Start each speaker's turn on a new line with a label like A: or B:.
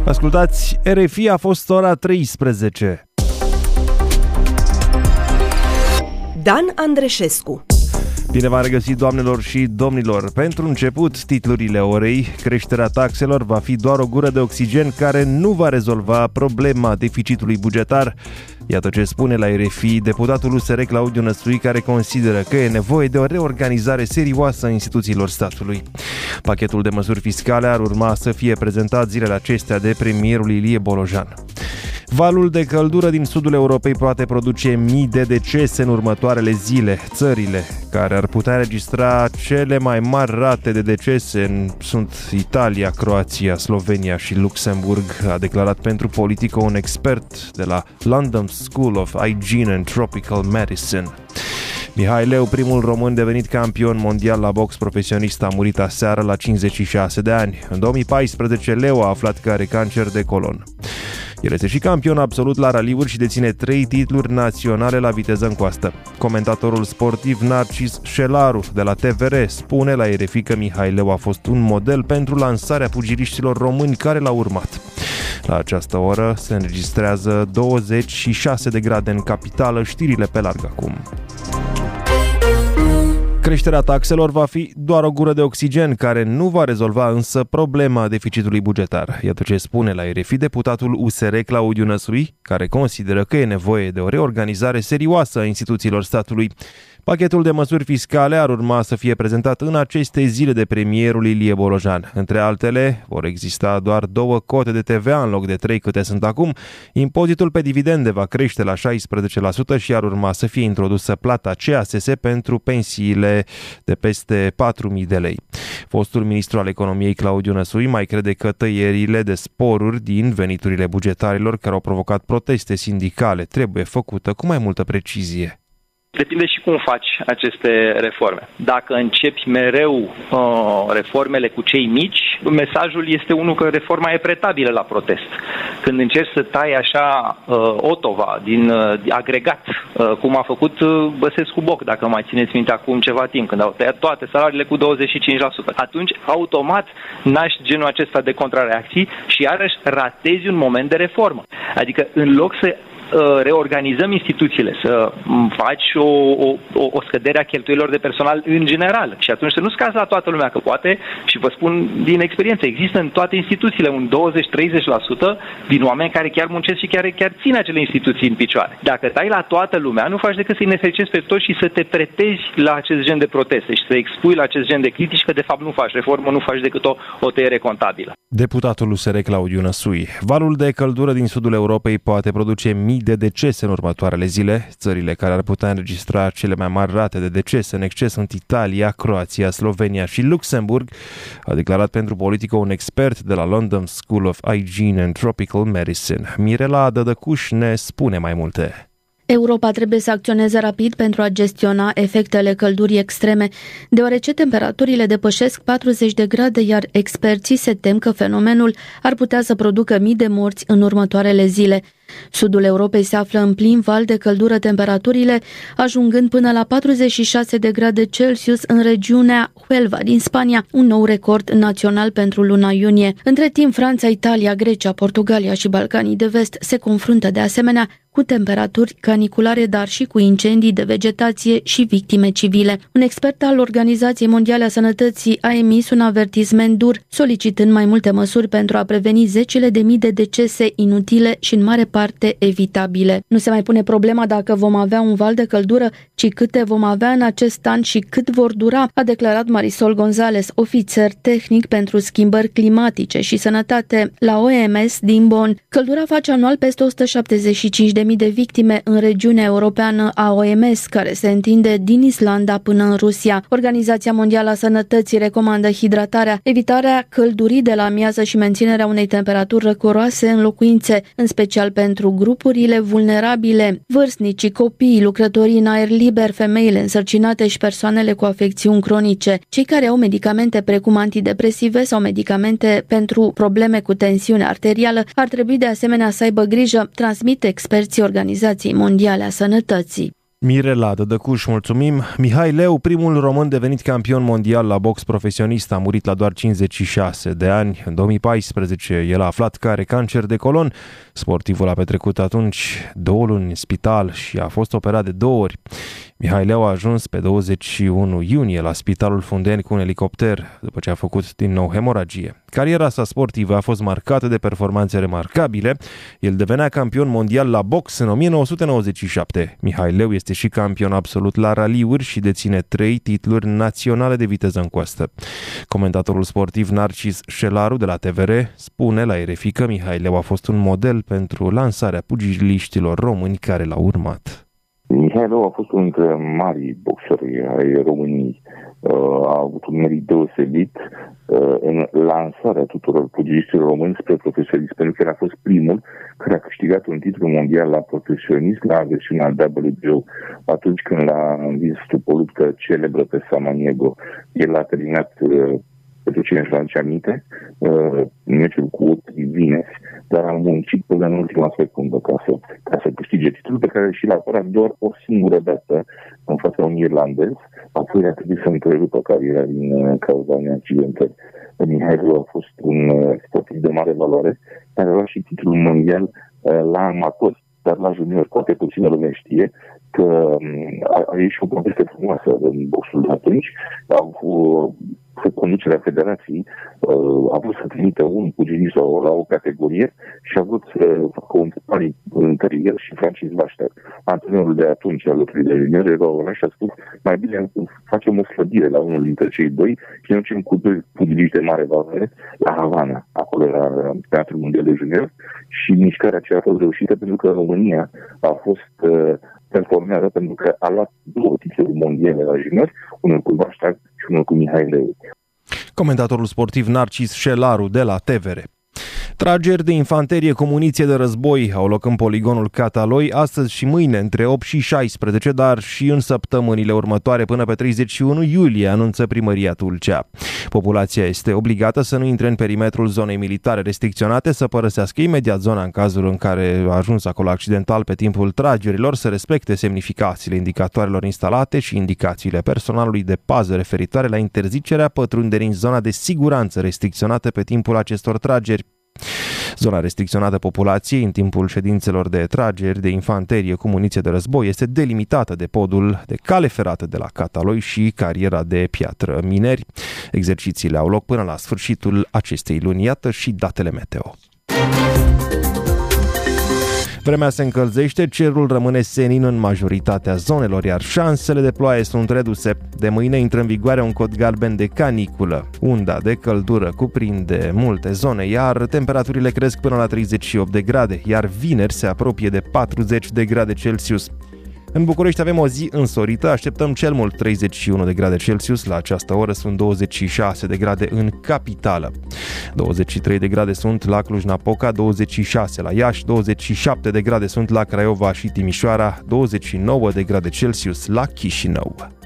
A: Ascultați, RFI, a fost ora 13.
B: Dan Andreșescu.
A: Bine v-am regăsit, doamnelor și domnilor. Pentru început, titlurile orei: creșterea taxelor va fi doar o gură de oxigen care nu va rezolva problema deficitului bugetar. Iată ce spune la RFI deputatul USR Claudiu Năstui, care consideră că e nevoie de o reorganizare serioasă a instituțiilor statului. Pachetul de măsuri fiscale ar urma să fie prezentat zilele acestea de premierul Ilie Bolojan. Valul de căldură din sudul Europei poate produce mii de decese în următoarele zile. Țările care ar putea înregistra cele mai mari rate de decese sunt Italia, Croația, Slovenia și Luxemburg, a declarat pentru Politico un expert de la London School of Hygiene and Tropical Medicine. Mihai Leu, primul român devenit campion mondial la box profesionist, a murit aseară la 56 de ani. În 2014, Leu a aflat că are cancer de colon. El este și campion absolut la raliuri și deține 3 titluri naționale la viteză în coastă. Comentatorul sportiv Narcis Șelaru de la TVR spune la RFI că Mihai Leu a fost un model pentru lansarea pugiliștilor români care l-au urmat. La această oră se înregistrează 26 de grade în capitală, știrile pe larg acum. Creșterea taxelor va fi doar o gură de oxigen care nu va rezolva însă problema deficitului bugetar. Iată ce spune la RFI deputatul USR Claudiu Năstui, care consideră că e nevoie de o reorganizare serioasă a instituțiilor statului. Pachetul de măsuri fiscale ar urma să fie prezentat în aceste zile de premierul Ilie Bolojan. Între altele, vor exista doar 2 cote de TVA în loc de 3 câte sunt acum. Impozitul pe dividende va crește la 16% și ar urma să fie introdusă plata CASS pentru pensiile de peste 4.000 de lei. Fostul ministru al economiei Claudiu Năstui mai crede că tăierile de sporuri din veniturile bugetarilor care au provocat proteste sindicale trebuie făcută cu mai multă precizie.
C: Depinde și cum faci aceste reforme. Dacă începi mereu reformele cu cei mici, mesajul este unul că reforma e pretabilă la protest. Când încerci să tai așa otova din agregat, cum a făcut Băsescu-Boc, dacă mai țineți minte acum ceva timp, când au tăiat toate salariile cu 25%, atunci automat naști genul acesta de contrareacții și iarăși ratezi un moment de reformă. Adică în loc să reorganizăm instituțiile, să faci o scădere a cheltuielilor de personal în general și atunci să nu scazi la toată lumea, că poate, și vă spun din experiență, există în toate instituțiile un 20-30% din oameni care chiar muncesc și chiar țin acele instituții în picioare. Dacă tai la toată lumea, nu faci decât să-i nefericezi pe toți și să te pretezi la acest gen de proteste și să expui la acest gen de critici că de fapt nu faci reformă, nu faci decât o tăiere contabilă.
A: Deputatul USR Claudiu Năstui. Valul de căldură din sudul Europei poate produce mii de decese în următoarele zile. Țările care ar putea înregistra cele mai mari rate de decese în exces sunt Italia, Croația, Slovenia și Luxemburg, a declarat pentru Politico un expert de la London School of Hygiene and Tropical Medicine. Mirela Dădăcuș ne spune mai multe.
D: Europa trebuie să acționeze rapid pentru a gestiona efectele căldurii extreme, deoarece temperaturile depășesc 40 de grade, iar experții se tem că fenomenul ar putea să producă mii de morți în următoarele zile. Sudul Europei se află în plin val de căldură, temperaturile ajungând până la 46 de grade Celsius în regiunea Huelva din Spania, un nou record național pentru luna iunie. Între timp, Franța, Italia, Grecia, Portugalia și Balcanii de Vest se confruntă de asemenea cu temperaturi caniculare, dar și cu incendii de vegetație și victime civile. Un expert al Organizației Mondiale a Sănătății a emis un avertisment dur, solicitând mai multe măsuri pentru a preveni zecile de mii de decese inutile și în mare parte evitabile. Nu se mai pune problema dacă vom avea un val de căldură, ci câte vom avea în acest an și cât vor dura, a declarat Marisol González, ofițer tehnic pentru schimbări climatice și sănătate la OMS din Bonn. Căldura face anual peste 175.000 de victime în regiunea europeană a OMS, care se întinde din Islanda până în Rusia. Organizația Mondială a Sănătății recomandă hidratarea, evitarea căldurii de la amiază și menținerea unei temperaturi răcoroase în locuințe, în special pentru grupurile vulnerabile, vârstnicii, copiii, lucrătorii în aer liber, femeile însărcinate și persoanele cu afecțiuni cronice. Cei care au medicamente precum antidepresive sau medicamente pentru probleme cu tensiune arterială ar trebui de asemenea să aibă grijă, transmit experții Organizației Mondiale a Sănătății.
A: Mirela Dădăcuș, mulțumim. Mihai Leu, primul român devenit campion mondial la box profesionist, a murit la doar 56 de ani. În 2014 el a aflat că are cancer de colon. Sportivul a petrecut atunci 2 luni în spital și a fost operat de 2 ori. Mihai Leu a ajuns pe 21 iunie la Spitalul Fundeni cu un elicopter, după ce a făcut din nou hemoragie. Cariera sa sportivă a fost marcată de performanțe remarcabile. El devenea campion mondial la box în 1997. Mihai Leu este și campion absolut la raliuri și deține 3 titluri naționale de viteză în coastă. Comentatorul sportiv Narcis Șelaru de la TVR spune la RFI că Mihai Leu a fost un model pentru lansarea pugiliștilor români care l-au urmat.
E: Mihai Leu a fost unul dintre marii boxeri ai României. A avut un merit deosebit în lansarea tuturor pugiliștilor români spre profesionism, pentru că el a fost primul care a câștigat un titlu mondial la profesionism la versiunea WBO, atunci când l-a învins o luptă celebră pe Samaniego. El a terminat, pentru cine își aduce aminte, meciul cu 8 Vinesi, dar a muncit până în ultima secundă ca să câștige titlul pe care și l-a apărat doar o singură dată în fața unui irlandez, apoi a trebuit să întrerupă cariera din cauza unei accidentări. Mihai Leu a fost un sportiv de mare valoare, care a luat și titlul mondial la amatori, dar la junior, poate puțină lume știe că a ieșit o poveste frumoasă în boxul de atunci. Conducerea federației a vrut să trimită un pugilist la o categorie și a vrut să facă un pari între el și Francis Vașter. Antrenorul de atunci al luptului de junior era ăla și a spus mai bine facem o slăbire la unul dintre cei doi și ne ducem cu 2 pugiliști de mare valoare la Havana. Acolo era Teatrul Mondial de Junior și mișcarea aceea a fost reușită pentru că România a fost performează pentru că a luat 2 titluri mondiale la juniori, unul cu Vașter și unul cu Mihai Leu.
A: Comentatorul sportiv Narcis Șelaru de la TVR. Trageri de infanterie cu muniție de război au loc în poligonul Cataloi astăzi și mâine între 8 și 16, dar și în săptămânile următoare până pe 31 iulie, anunță Primăria Tulcea. Populația este obligată să nu intre în perimetrul zonei militare restricționate, să părăsească imediat zona în cazul în care a ajuns acolo accidental pe timpul tragerilor, să respecte semnificațiile indicatoarelor instalate și indicațiile personalului de pază referitoare la interzicerea pătrunderii în zona de siguranță restricționată pe timpul acestor trageri. Zona restricționată populației în timpul ședințelor de trageri de infanterie cu muniție de război este delimitată de podul de cale ferată de la Cataloi și cariera de piatră Mineri. Exercițiile au loc până la sfârșitul acestei luni. Iată și datele meteo. Vremea se încălzește, cerul rămâne senin în majoritatea zonelor, iar șansele de ploaie sunt reduse. De mâine intră în vigoare un cod galben de caniculă. Unda de căldură cuprinde multe zone, iar temperaturile cresc până la 38 de grade, iar vineri se apropie de 40 de grade Celsius. În București avem o zi însorită, așteptăm cel mult 31 de grade Celsius, la această oră sunt 26 de grade în capitală. 23 de grade sunt la Cluj-Napoca, 26 la Iași, 27 de grade sunt la Craiova și Timișoara, 29 de grade Celsius la Chișinău.